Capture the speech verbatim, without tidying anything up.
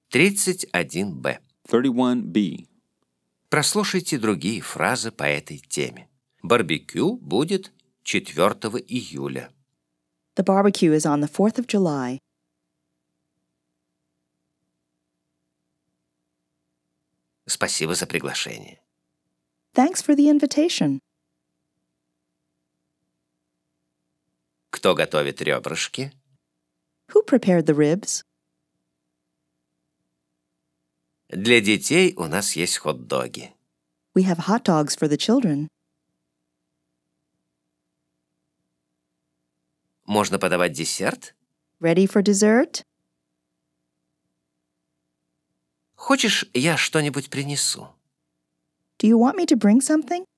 тридцать один бэ. thirty-one B. Прослушайте другие фразы по этой теме. Барбекю будет четвёртого июля. The barbecue is on the fourth of July. Спасибо за приглашение. Thanks for the invitation. Кто готовит ребрышки? Who prepared the ribs? Для детей у нас есть хот-доги. We have hot dogs for the children. Можно подавать десерт? Ready for dessert? Хочешь, я что-нибудь принесу? Do you want me to bring something?